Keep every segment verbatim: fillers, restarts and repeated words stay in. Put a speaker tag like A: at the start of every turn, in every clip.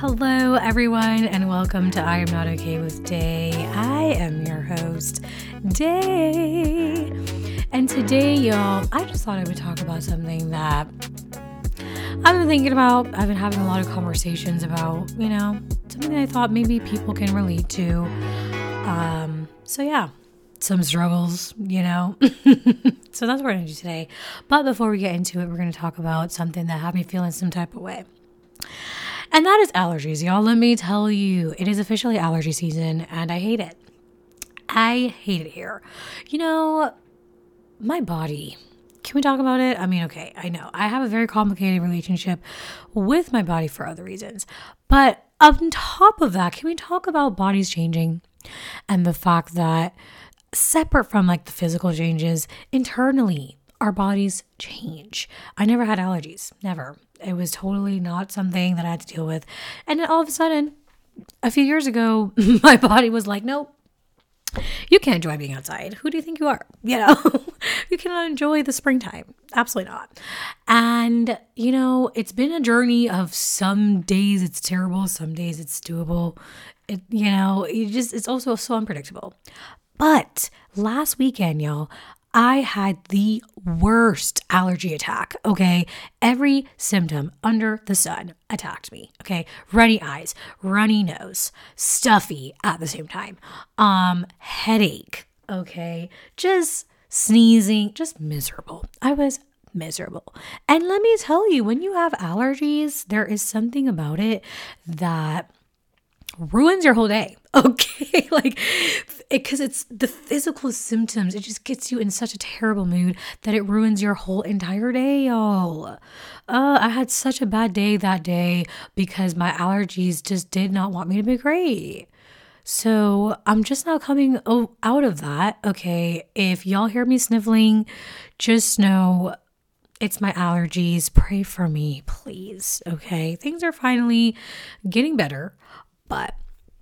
A: Hello, everyone, and welcome to I Am Not Okay with Day. I am your host, Day. And today, y'all, I just thought I would talk about something that I've been thinking about. I've been having a lot of conversations about, you know, something that I thought maybe people can relate to. Um, so, yeah, some struggles, you know. So that's what we're going to do today. But before we get into it, we're going to talk about something that had me feeling some type of way. And that is allergies, y'all. Let me tell you, it is officially allergy season, and I hate it. I hate it here. You know, my body. Can we talk about it? I mean, okay, I know. I have a very complicated relationship with my body for other reasons. But on top of that, can we talk about bodies changing and the fact that separate from like the physical changes, internally, our bodies change. I never had allergies. Never. It was totally not something that I had to deal with. And then all of a sudden, a few years ago, my body was like, nope, you can't enjoy being outside. Who do you think you are? You know, you cannot enjoy the springtime. Absolutely not. And, you know, it's been a journey of some days it's terrible. Some days it's doable. It, you know, it just, it's also so unpredictable. But last weekend, y'all, I had the worst allergy attack, okay? Every symptom under the sun attacked me, okay? Runny eyes, runny nose, stuffy at the same time, um, headache, okay? Just sneezing, just miserable. I was miserable. And let me tell you, when you have allergies, there is something about it that ruins your whole day. Okay. Like, because it, it's the physical symptoms. It just gets you in such a terrible mood that it ruins your whole entire day, y'all. Uh, I had such a bad day that day because my allergies just did not want me to be great. So I'm just now coming out of that. Okay. If y'all hear me sniffling, just know it's my allergies. Pray for me, please. Okay. Things are finally getting better. But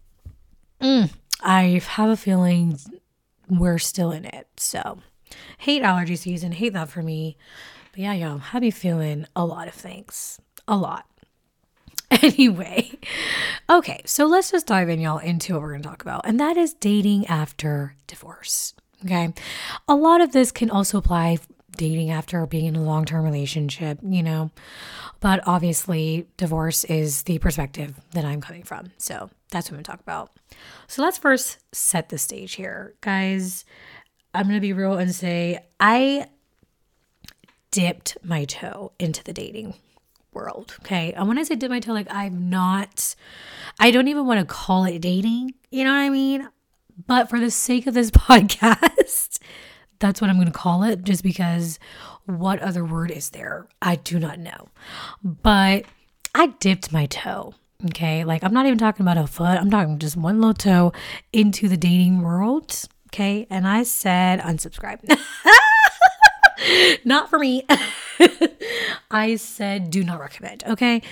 A: mm, I have a feeling we're still in it. So hate allergy season. Hate that for me. But yeah, y'all, I be feeling a lot of things. A lot. Anyway. Okay. So let's just dive in, y'all, into what we're going to talk about. And that is dating after divorce. Okay. A lot of this can also apply dating after being in a long-term relationship, you know, but obviously divorce is the perspective that I'm coming from. So that's what I'm going to talk about. So let's first set the stage here, guys. I'm going to be real and say I dipped my toe into the dating world. Okay. And when I say dip my toe, like I'm not, I don't even want to call it dating. You know what I mean? But for the sake of this podcast, that's what I'm going to call it, just because what other word is there? I do not know. But I dipped my toe, okay? Like, I'm not even talking about a foot. I'm talking just one little toe into the dating world, okay? And I said unsubscribe. Not for me. I said do not recommend, okay?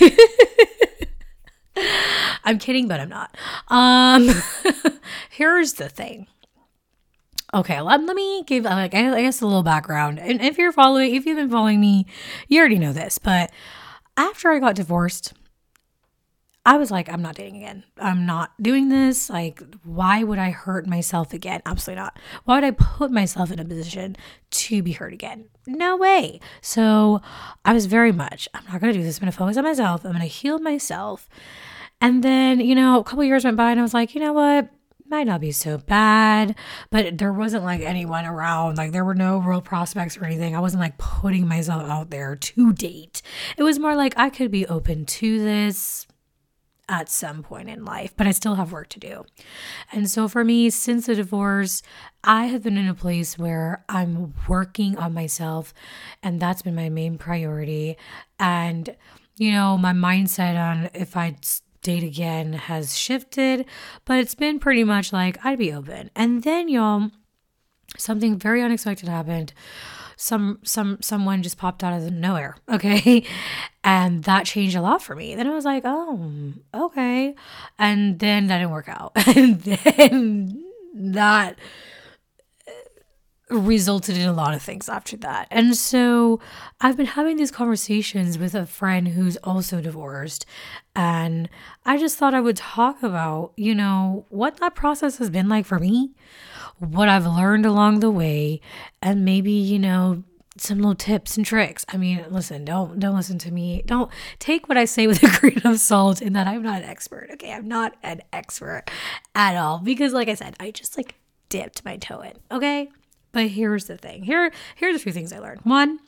A: I'm kidding, but I'm not. Um, here's the thing. Okay, let, let me give, like, I guess a little background. And if you're following, if you've been following me, you already know this. But after I got divorced, I was like, I'm not dating again. I'm not doing this. Like, why would I hurt myself again? Absolutely not. Why would I put myself in a position to be hurt again? No way. So I was very much, I'm not going to do this. I'm going to focus on myself. I'm going to heal myself. And then, you know, a couple years went by and I was like, you know what? Might not be so bad, but there wasn't like anyone around. Like there were no real prospects or anything. I wasn't like putting myself out there to date. It was more like I could be open to this at some point in life, but I still have work to do. And so for me, since the divorce, I have been in a place where I'm working on myself, and that's been my main priority. And, you know, my mindset on if I date again has shifted, but it's been pretty much like I'd be open. And then, y'all, something very unexpected happened. Some some someone just popped out of nowhere, okay? And that changed a lot for me. Then I was like, oh, okay. And then that didn't work out. And then that resulted in a lot of things after that. And so I've been having these conversations with a friend who's also divorced. And I just thought I would talk about, you know, what that process has been like for me, what I've learned along the way, and maybe, you know, some little tips and tricks. I mean, listen, don't don't listen to me. Don't take what I say with a grain of salt in that I'm not an expert. Okay, I'm not an expert at all. Because like I said, I just like dipped my toe in. Okay. But here's the thing. Here, here's a few things I learned. One,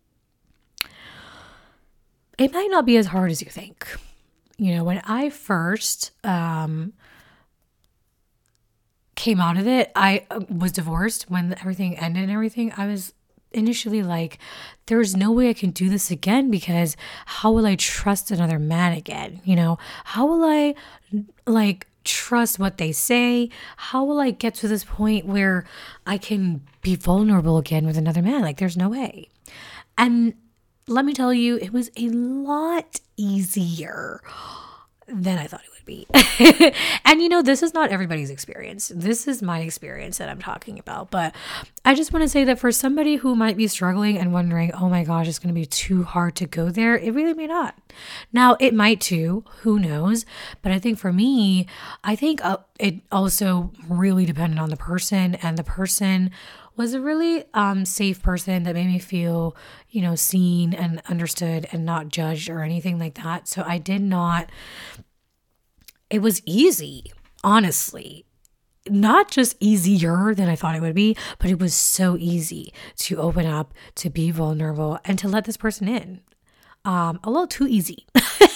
A: it might not be as hard as you think. You know, when I first um, came out of it, I was divorced. When everything ended and everything, I was initially like, there's no way I can do this again, because how will I trust another man again? You know, how will I like trust what they say? How will I get to this point where I can be vulnerable again with another man? Like, there's no way. And let me tell you, it was a lot easier than I thought it would be. And you know, this is not everybody's experience. This is my experience that I'm talking about. But I just want to say that for somebody who might be struggling and wondering, oh my gosh, it's going to be too hard to go there, it really may not. Now, it might too, who knows? But I think for me, I think uh, it also really depended on the person, and the person was a really um, safe person that made me feel, you know, seen and understood and not judged or anything like that. So I did not, it was easy, honestly. Not just easier than I thought it would be, but it was so easy to open up, to be vulnerable, and to let this person in. Um, a little too easy.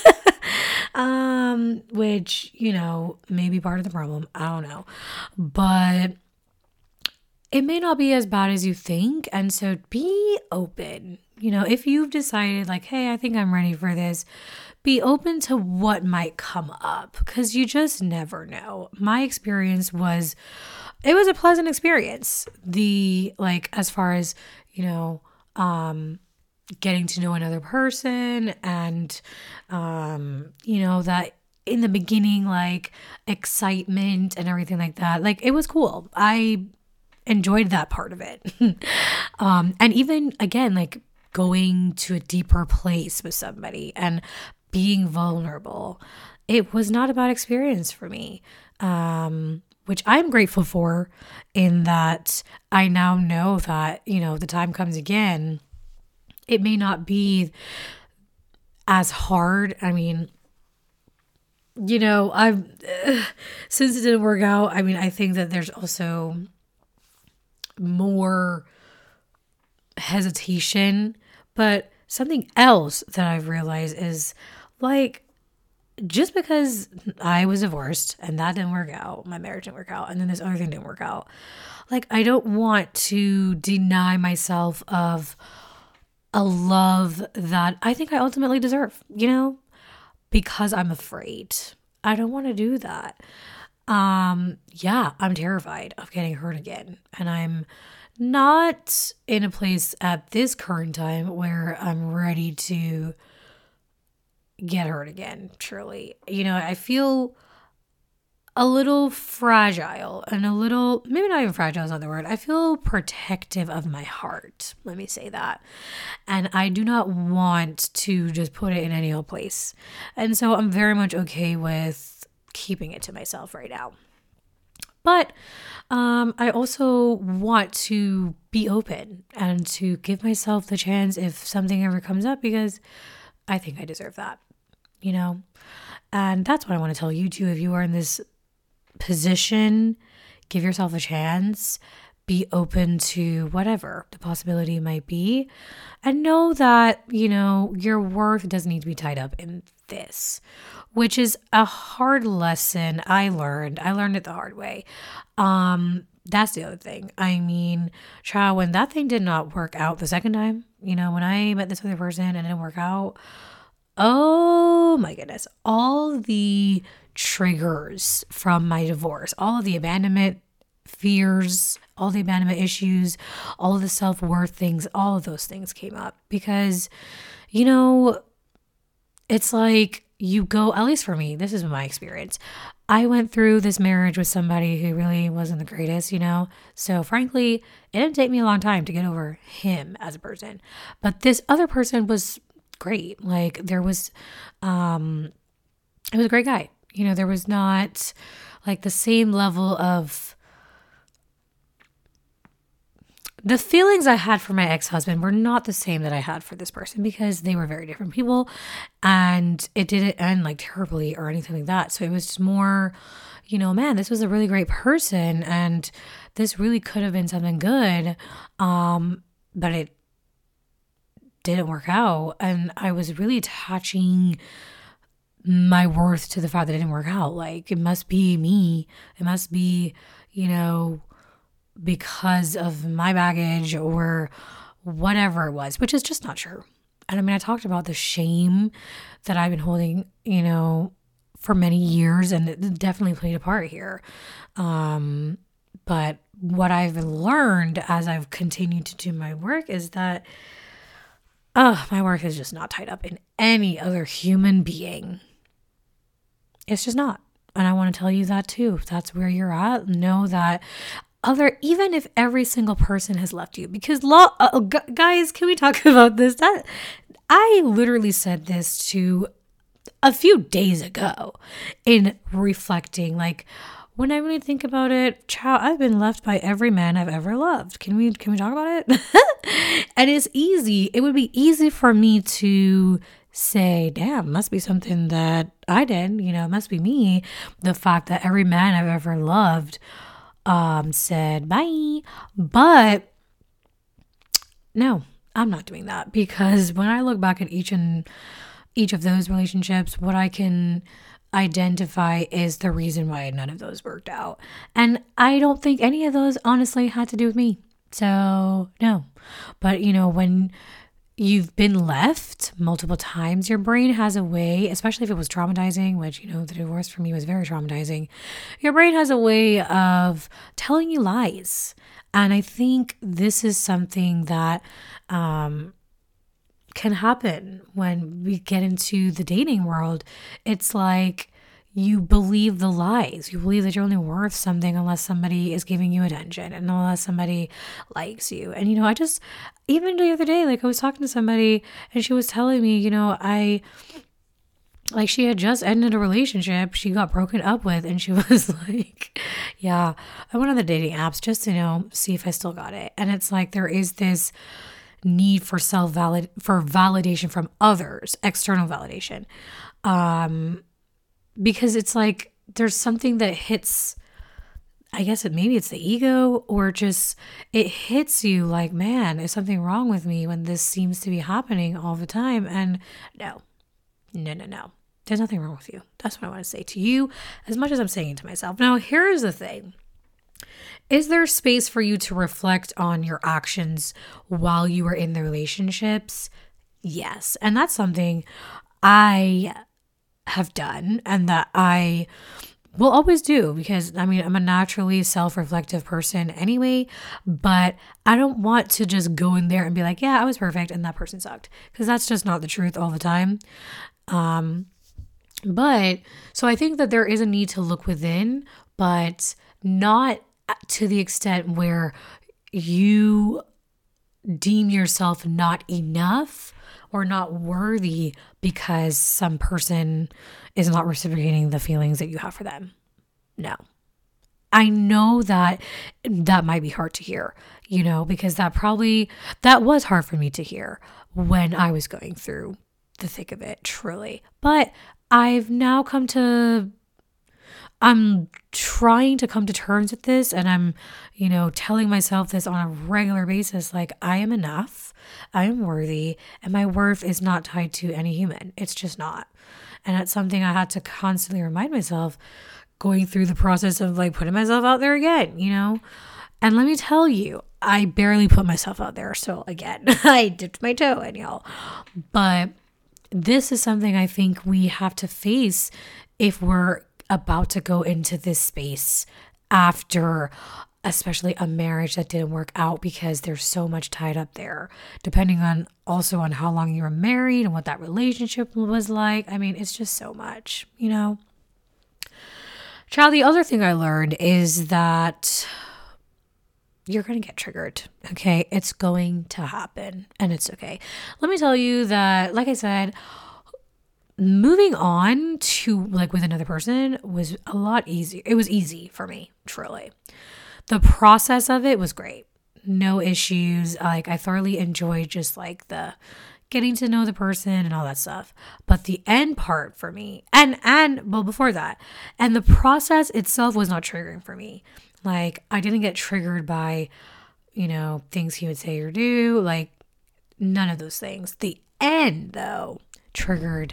A: um, which, you know, may be part of the problem. I don't know. But it may not be as bad as you think. And so be open. You know, if you've decided like, hey, I think I'm ready for this, be open to what might come up, because you just never know. My experience was, it was a pleasant experience. The, like, as far as, you know, um, getting to know another person and, um, you know, that in the beginning, like excitement and everything like that, like it was cool. I enjoyed that part of it. um, and even again, like going to a deeper place with somebody and being vulnerable. It was not a bad experience for me, um, which I'm grateful for, in that I now know that, you know, the time comes again, it may not be as hard. I mean, you know, I've, uh, since it didn't work out, I mean, I think that there's also more hesitation. But something else that I've realized is, like, just because I was divorced and that didn't work out, my marriage didn't work out, and then this other thing didn't work out, like, I don't want to deny myself of a love that I think I ultimately deserve, you know, because I'm afraid. I don't want to do that. Um, yeah, I'm terrified of getting hurt again. And I'm not in a place at this current time where I'm ready to get hurt again, truly. You know, I feel a little fragile and a little, maybe not even fragile is not the word. I feel protective of my heart. Let me say that. And I do not want to just put it in any old place. And so I'm very much okay with keeping it to myself right now. But um, I also want to be open and to give myself the chance if something ever comes up, because I think I deserve that, you know? And that's what I want to tell you too. If you are in this position, give yourself a chance, be open to whatever the possibility might be, and know that, you know, your worth doesn't need to be tied up in this, which is a hard lesson I learned. I learned it the hard way. Um, that's the other thing. I mean, child, when that thing did not work out the second time, you know, when I met this other person and it didn't work out, oh my goodness, all the triggers from my divorce, all of the abandonment fears, all the abandonment issues, all of the self-worth things, all of those things came up because, you know, it's like you go, at least for me, this is my experience. I went through this marriage with somebody who really wasn't the greatest, you know? So frankly, it didn't take me a long time to get over him as a person. But this other person was great. Like there was, um, it was a great guy. You know, there was not like the same level of, the feelings I had for my ex-husband were not the same that I had for this person because they were very different people and it didn't end like terribly or anything like that. So it was just more, you know, man, this was a really great person and this really could have been something good. Um, but it didn't work out. And I was really attaching my worth to the fact that it didn't work out. Like it must be me. It must be, you know, because of my baggage or whatever it was, which is just not true. And I mean, I talked about the shame that I've been holding, you know, for many years, and it definitely played a part here. Um, but what I've learned as I've continued to do my work is that uh, my work is just not tied up in any other human being. It's just not. And I want to tell you that too. If that's where you're at, know that other, even if every single person has left you, because law, uh, gu- guys, can we talk about this? That I literally said this to a few days ago in reflecting, like when I really think about it, child, I've been left by every man I've ever loved. Can we, can we talk about it? And it's easy. It would be easy for me to say, damn, must be something that I did, you know, it must be me. The fact that every man I've ever loved Um, said bye, but no, I'm not doing that because when I look back at each and each of those relationships, what I can identify is the reason why none of those worked out. And I don't think any of those honestly had to do with me. So no, but you know, when you've been left multiple times, your brain has a way, especially if it was traumatizing, which, you know, the divorce for me was very traumatizing. Your brain has a way of telling you lies. And I think this is something that um, can happen when we get into the dating world. It's like you believe the lies. You believe that you're only worth something unless somebody is giving you attention and unless somebody likes you. And, you know, I just, even the other day, like I was talking to somebody and she was telling me, you know, I, like she had just ended a relationship she got broken up with. And she was like, yeah, I went on the dating apps just to, you know, see if I still got it. And it's like, there is this need for self-valid, for validation from others, external validation. Um, Because it's like there's something that hits, I guess it maybe it's the ego or just it hits you like, man, is something wrong with me when this seems to be happening all the time? And no, no, no, no. There's nothing wrong with you. That's what I want to say to you as much as I'm saying it to myself. Now, here's the thing. Is there space for you to reflect on your actions while you were in the relationships? Yes. And that's something I have done and that I will always do because I mean I'm a naturally self-reflective person anyway, but I don't want to just go in there and be like, yeah, I was perfect and that person sucked, because that's just not the truth all the time. Um but so I think that there is a need to look within, but not to the extent where you deem yourself not enough or not worthy because some person is not reciprocating the feelings that you have for them. No. I know that that might be hard to hear, you know, because that probably, that was hard for me to hear when I was going through the thick of it, truly. But I've now come to, I'm trying to come to terms with this, and I'm, you know, telling myself this on a regular basis, like I am enough, I am worthy, and my worth is not tied to any human. It's just not. And that's something I had to constantly remind myself going through the process of like putting myself out there again, you know? And let me tell you, I barely put myself out there. So again, I dipped my toe in, y'all. But this is something I think we have to face if we're about to go into this space after especially a marriage that didn't work out, because there's so much tied up there, depending on also on how long you were married and what that relationship was like. I mean, it's just so much, you know? Child, the other thing I learned is that you're going to get triggered, okay? It's going to happen, and it's okay. Let me tell you that, like I said, moving on to like with another person was a lot easier. It was easy for me, truly. The process of it was great. No issues. Like, I thoroughly enjoyed just like the getting to know the person and all that stuff. But the end part for me, and, and, well, before that, and the process itself was not triggering for me. Like, I didn't get triggered by, you know, things he would say or do, like none of those things. The end, though, triggered,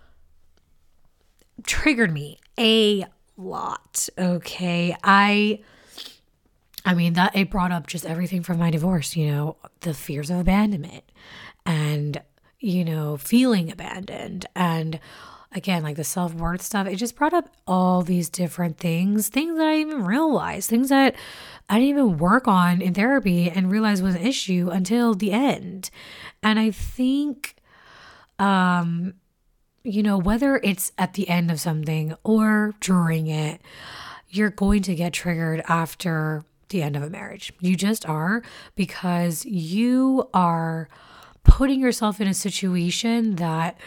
A: triggered me a lot. Okay. I, I mean, that it brought up just everything from my divorce, you know, the fears of abandonment and, you know, feeling abandoned. And again, like the self-worth stuff, it just brought up all these different things, things that I didn't even realized, things that I didn't even work on in therapy and realize was an issue until the end. And I think, um, you know, whether it's at the end of something or during it, you're going to get triggered after the end of a marriage. You just are, because you are putting yourself in a situation that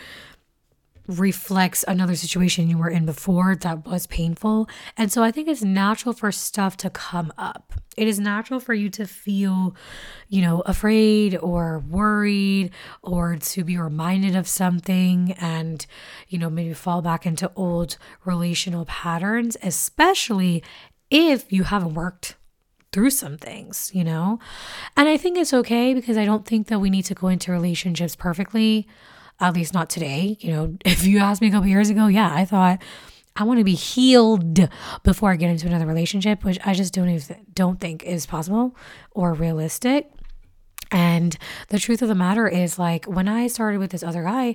A: reflects another situation you were in before that was painful. And so I think it's natural for stuff to come up. It is natural for you to feel, you know, afraid or worried, or to be reminded of something and, you know, maybe fall back into old relational patterns, especially if you haven't worked through some things, you know? And I think it's okay, because I don't think that we need to go into relationships perfectly, at least not today. You know, if you asked me a couple years ago, yeah, I thought I want to be healed before I get into another relationship, which I just don't even, don't think is possible or realistic. And the truth of the matter is, like, when I started with this other guy,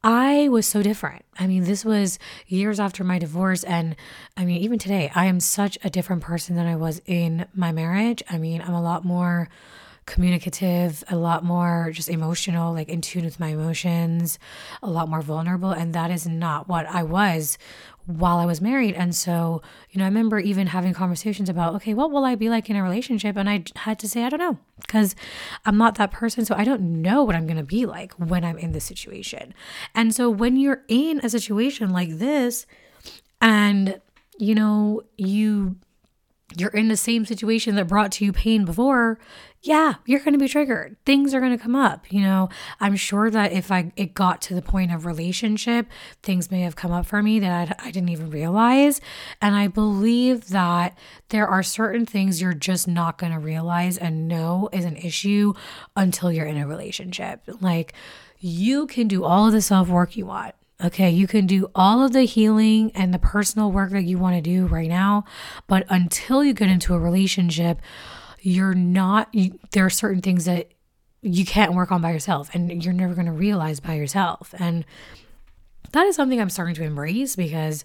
A: I was so different. I mean, this was years after my divorce. And I mean, even today, I am such a different person than I was in my marriage. I mean, I'm a lot more communicative, a lot more just emotional, like in tune with my emotions, a lot more vulnerable. And that is not what I was while I was married. And so, you know, I remember even having conversations about, okay, what will I be like in a relationship? And I had to say, I don't know, because I'm not that person. So I don't know what I'm going to be like when I'm in this situation. And so when you're in a situation like this, and, you know, you you're in the same situation that brought to you pain before, yeah, you're going to be triggered. Things are going to come up. You know, I'm sure that if I it got to the point of relationship, things may have come up for me that I didn't even realize. And I believe that there are certain things you're just not going to realize and know is an issue until you're in a relationship. Like, you can do all of the self-work you want. Okay, you can do all of the healing and the personal work that you want to do right now, but until you get into a relationship, you're not, you, there are certain things that you can't work on by yourself, and you're never going to realize by yourself. And that is something I'm starting to embrace, because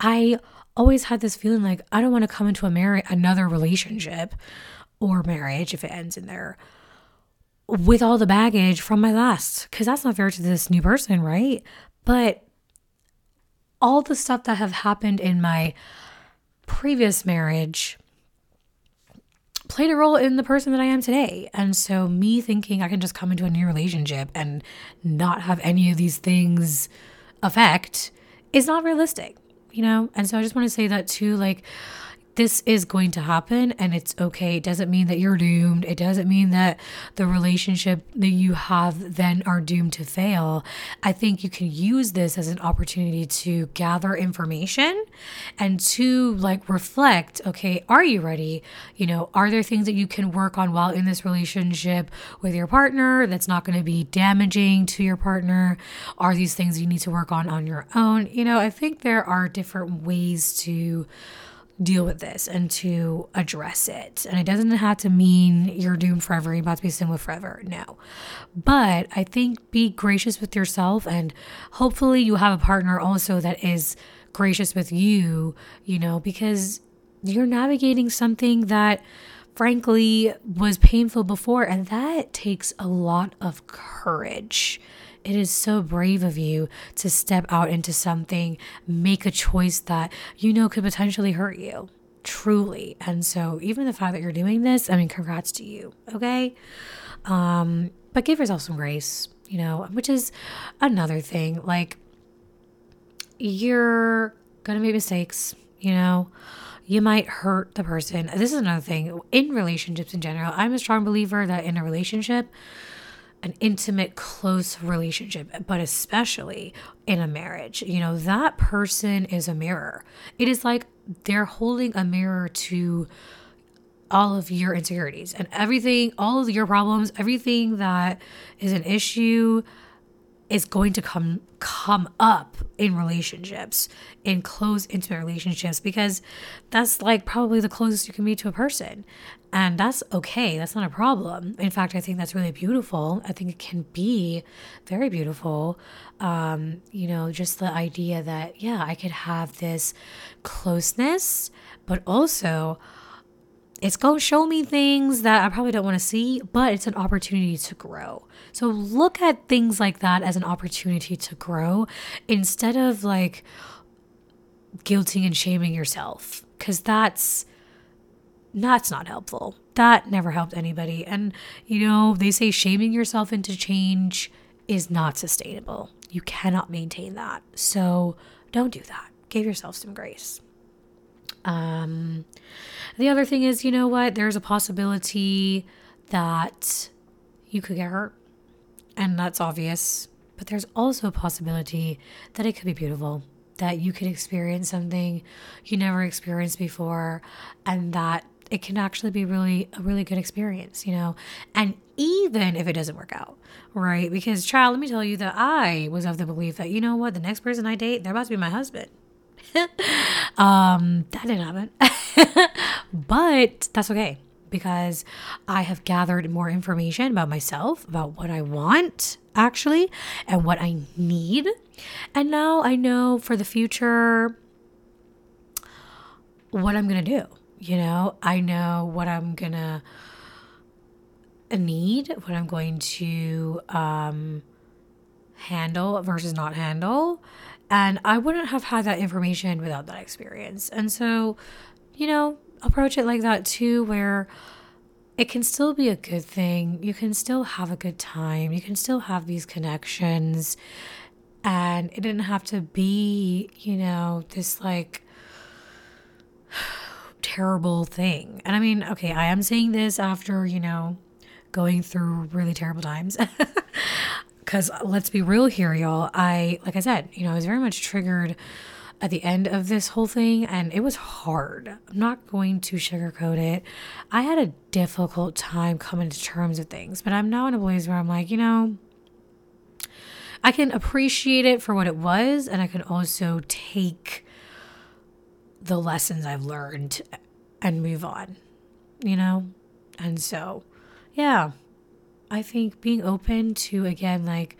A: I always had this feeling like I don't want to come into a mar- another relationship or marriage, if it ends in there, with all the baggage from my last, because that's not fair to this new person, right? But all the stuff that have happened in my previous marriage played a role in the person that I am today. And so me thinking I can just come into a new relationship and not have any of these things affect is not realistic, you know? And so I just want to say that too, like, this is going to happen, and it's okay. It doesn't mean that you're doomed. It doesn't mean that the relationship that you have then are doomed to fail. I think you can use this as an opportunity to gather information and to like reflect, okay, are you ready? You know, are there things that you can work on while in this relationship with your partner that's not going to be damaging to your partner? Are these things you need to work on on your own? You know, I think there are different ways to deal with this and to address it. And it doesn't have to mean you're doomed forever, you're about to be single forever. No. But I think be gracious with yourself, and hopefully you have a partner also that is gracious with you, you know, because you're navigating something that frankly was painful before, and that takes a lot of courage. It is so brave of you to step out into something, make a choice that you know could potentially hurt you. Truly. And so even the fact that you're doing this, I mean, congrats to you. Okay. Um, but give yourself some grace, you know, which is another thing. Like, you're going to make mistakes, you know, you might hurt the person. This is another thing in relationships in general. I'm a strong believer that in a relationship, an intimate, close relationship, but especially in a marriage, you know, that person is a mirror. It is like they're holding a mirror to all of your insecurities and everything, all of your problems, everything that is an issue is going to come come up in relationships, in close, intimate relationships, because that's like probably the closest you can be to a person. And that's okay. That's not a problem. In fact, I think that's really beautiful. I think it can be very beautiful. Um, you know, just the idea that, yeah, I could have this closeness, but also it's going to show me things that I probably don't want to see, but it's an opportunity to grow. So look at things like that as an opportunity to grow instead of like guilting and shaming yourself, because that's that's not helpful. That never helped anybody. And, you know, they say shaming yourself into change is not sustainable. You cannot maintain that. So don't do that. Give yourself some grace. Um, the other thing is, you know what? There's a possibility that you could get hurt, and that's obvious. But there's also a possibility that it could be beautiful, that you could experience something you never experienced before, and that it can actually be really a really good experience, you know? And even if it doesn't work out, right? Because, child, let me tell you that I was of the belief that, you know what? The next person I date, they're about to be my husband. um, that didn't happen. But that's okay, because I have gathered more information about myself, about what I want, actually, and what I need. And now I know for the future what I'm going to do. You know, I know what I'm going to need, what I'm going to um, handle versus not handle. And I wouldn't have had that information without that experience. And so, you know, approach it like that too, where it can still be a good thing. You can still have a good time. You can still have these connections. And it didn't have to be, you know, this like terrible thing. And I mean, okay, I am saying this after, you know, going through really terrible times. Because let's be real here, y'all. I, like I said, you know, I was very much triggered at the end of this whole thing, and it was hard. I'm not going to sugarcoat it. I had a difficult time coming to terms with things, but I'm now in a place where I'm like, you know, I can appreciate it for what it was, and I can also take the lessons I've learned and move on, you know? And so, yeah, I think being open to, again, like,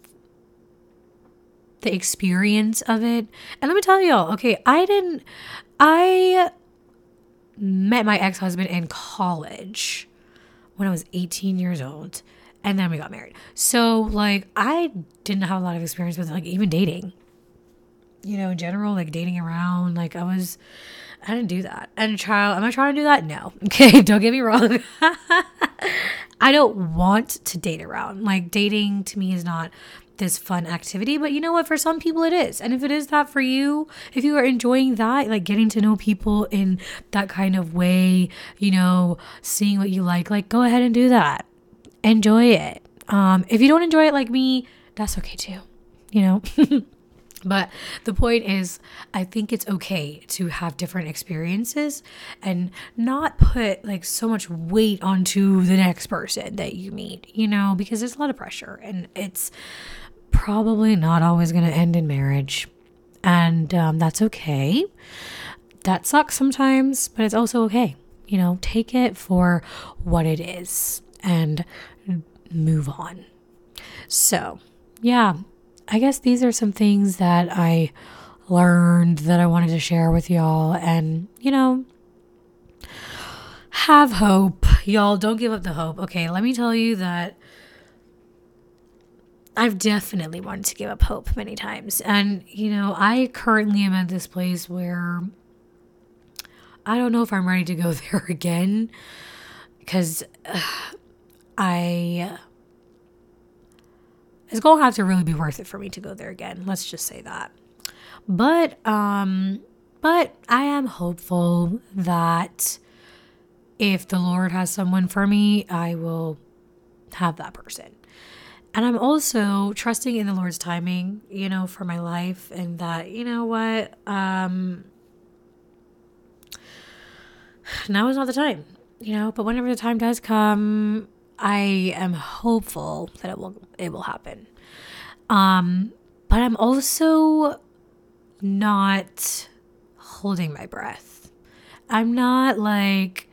A: the experience of it. And let me tell y'all, okay, I didn't, I met my ex-husband in college when I was eighteen years old, and then we got married. So, like, I didn't have a lot of experience with, like, even dating. You know, in general, like, dating around, like, I was, I didn't do that. And child, am I trying to do that? No. Okay, don't get me wrong. I don't want to date around. Like, dating to me is not this fun activity, but you know what? For some people it is. And if it is that for you, if you are enjoying that, like getting to know people in that kind of way, you know, seeing what you like, like go ahead and do that. Enjoy it. Um, if you don't enjoy it like me, that's okay too, you know? But the point is, I think it's okay to have different experiences and not put like so much weight onto the next person that you meet, you know, because there's a lot of pressure, and it's probably not always going to end in marriage. And um, that's okay. That sucks sometimes, but it's also okay. You know, take it for what it is and move on. So, yeah. I guess these are some things that I learned that I wanted to share with y'all. And, you know, have hope. Y'all, don't give up the hope. Okay, let me tell you that I've definitely wanted to give up hope many times. And, you know, I currently am at this place where I don't know if I'm ready to go there again. Because uh, I... It's going to have to really be worth it for me to go there again. Let's just say that. But, um... But I am hopeful that if the Lord has someone for me, I will have that person. And I'm also trusting in the Lord's timing, you know, for my life, and that, you know what, um, now is not the time, you know, but whenever the time does come, I am hopeful that it will, it will happen. Um, but I'm also not holding my breath. I'm not like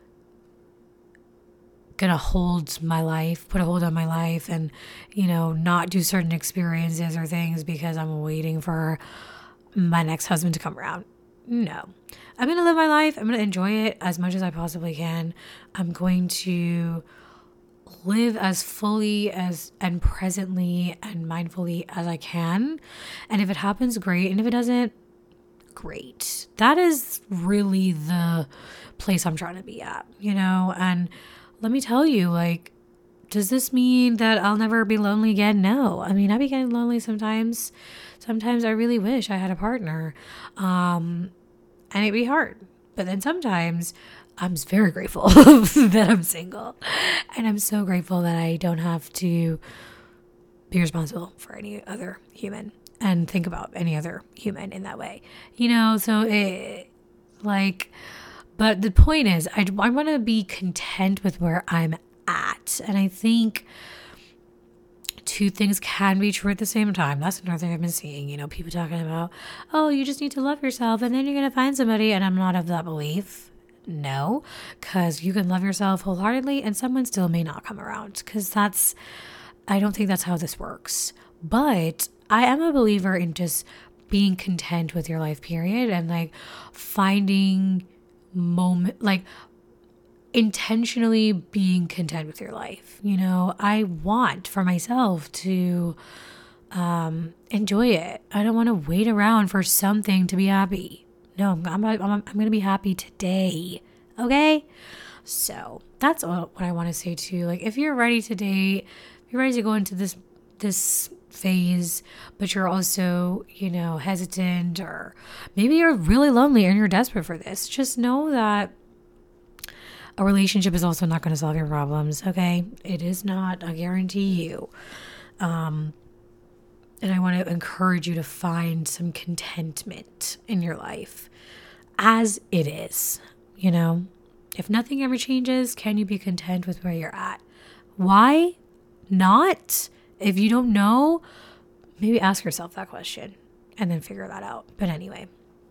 A: gonna hold my life, put a hold on my life and, you know, not do certain experiences or things because I'm waiting for my next husband to come around. No. I'm gonna live my life. I'm gonna enjoy it as much as I possibly can. I'm going to live as fully as and presently and mindfully as I can. And if it happens, great. And if it doesn't, great. That is really the place I'm trying to be at, you know? And let me tell you, like, does this mean that I'll never be lonely again? No. I mean, I be getting lonely sometimes. Sometimes I really wish I had a partner. Um, and it'd be hard. But then sometimes I'm very grateful that I'm single. And I'm so grateful that I don't have to be responsible for any other human and think about any other human in that way, you know? So it, like, but the point is, I, I want to be content with where I'm at. And I think two things can be true at the same time. That's another thing I've been seeing, you know, people talking about, oh, you just need to love yourself and then you're going to find somebody. And I'm not of that belief. No, because you can love yourself wholeheartedly and someone still may not come around, because that's, I don't think that's how this works. But I am a believer in just being content with your life period and like finding moment, like intentionally being content with your life. You know, I want for myself to um, enjoy it. I don't want to wait around for something to be happy. No, I'm, I'm, I'm, I'm going to be happy today. Okay. So that's all, what I want to say to you. Like, if you're ready to date, if you're ready to go into this, this phase, but you're also, you know, hesitant, or maybe you're really lonely and you're desperate for this, just know that a relationship is also not going to solve your problems. Okay. It is not, I guarantee you. Um, and I want to encourage you to find some contentment in your life as it is. You know, if nothing ever changes, can you be content with where you're at? Why not? If you don't know, maybe ask yourself that question and then figure that out. But anyway,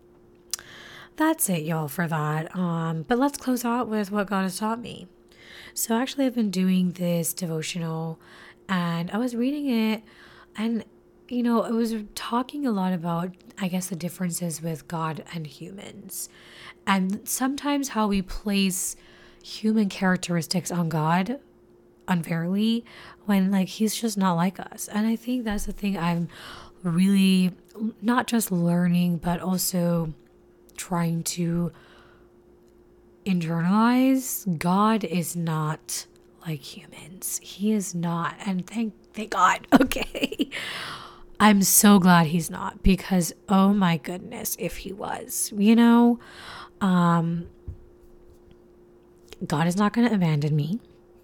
A: that's it, y'all, for that. Um, but let's close out with what God has taught me. So actually, I've been doing this devotional and I was reading it, and, you know, it was talking a lot about, I guess, the differences with God and humans. And sometimes how we place human characteristics on God unfairly when, like, he's just not like us. And I think that's the thing I'm really not just learning, but also trying to internalize. God is not like humans. He is not. And thank thank God. Okay. I'm so glad he's not, because oh my goodness, if he was, you know, um, God is not going to abandon me,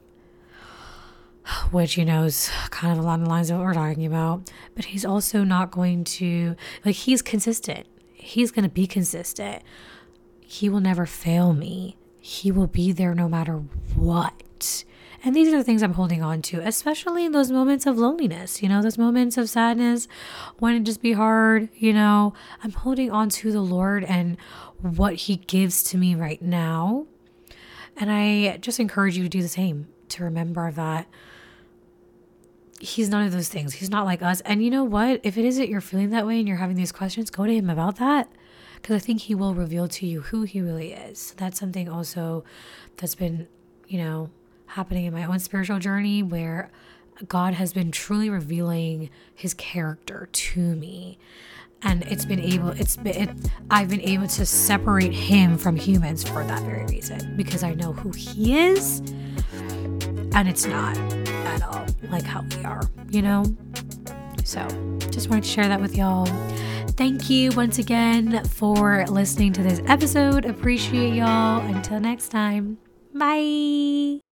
A: which, you know, is kind of along the lines of what we're talking about, but he's also not going to, like, he's consistent. He's going to be consistent. He will never fail me. He will be there no matter what. And these are the things I'm holding on to, especially in those moments of loneliness, you know, those moments of sadness, when it just be hard, you know, I'm holding on to the Lord and what he gives to me right now. And I just encourage you to do the same, to remember that he's none of those things. He's not like us. And you know what? If it is that you're feeling that way and you're having these questions, go to him about that. because I think he will reveal to you who he really is. So that's something also that's been, you know, happening in my own spiritual journey, where God has been truly revealing his character to me. And it's been able, it's been, it, I've been able to separate him from humans for that very reason, because I know who he is, and it's not at all like how we are, you know? So just wanted to share that with y'all. Thank you once again for listening to this episode. Appreciate y'all. Until next time. Bye.